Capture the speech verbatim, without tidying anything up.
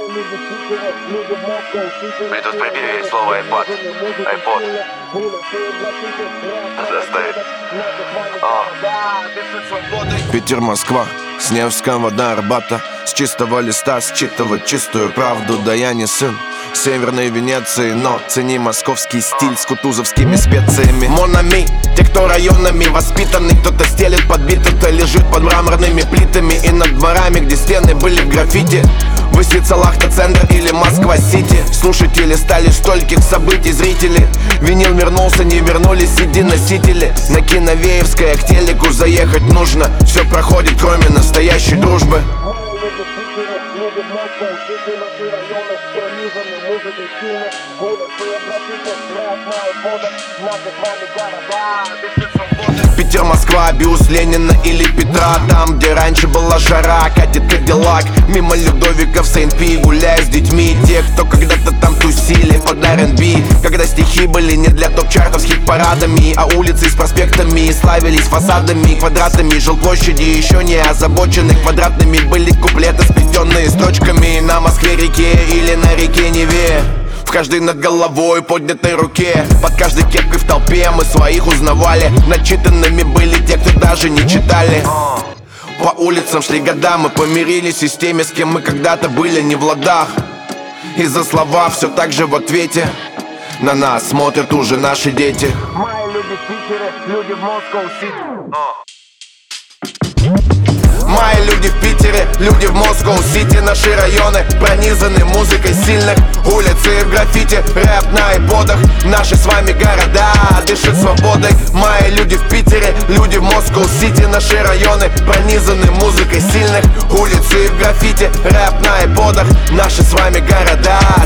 Блин, тут прибери есть слово iPod. iPod. Заставить. Питер, Москва, с Невского до Арбата. С чистого листа считывать чистую правду. Да я не сын Северной Венеции, но цени московский стиль с кутузовскими специями. Монами, те, кто районами воспитанный. Кто-то стелит под бит, кто лежит под мраморными плитами. И над дворами, где стены были в граффити, высится Лахта-центр или Москва-Сити. Слушатели стали стольких событий зрители. Винил вернулся, не вернулись си ди-носители. На Киновеевское к телеку заехать нужно. Все проходит, кроме настоящей дружбы. Люди в Москву, Сити, наши районы пронизаны музыкой сильных улиц и граффити, рэп на айподах, наши с вами города, дышит свободы. Питер, Москва, Бюст, Ленина или Петра. Там, где раньше была жара, катит Кадиллак. Мимо Людовиков, Сейнт-Пи, гуляя с детьми. Те, кто когда-то там тусили под ар энд би. Когда стихи были не для топ-чартов с хит-парадами, а улицы с проспектами славились фасадами, квадратами. Жилплощади еще не озабочены квадратными были куплеты, сплетенные строчками. На Москве-реке или на реке Неве, в каждой над головой поднятой руке, под каждой кепкой в толпе мы своих узнавали. Начитанными были те, кто даже не читали. По улицам шли года, мы помирились и с теми, с кем мы когда-то были не в ладах. И за слова все так же в ответе на нас смотрят уже наши дети. Мои люди в Питере, люди в Москву-Сити. Мои люди в Питере, люди в Москву-Сити. Наши районы пронизаны музыкой сильных улиц и в граффити, рэп на айподах. Наши с вами города дышат свободой. Мои люди в Питере, люди в Москву-Сити. Наши районы пронизаны музыкой сильных улиц и в граффити, рэп на айподах. Наши с вами города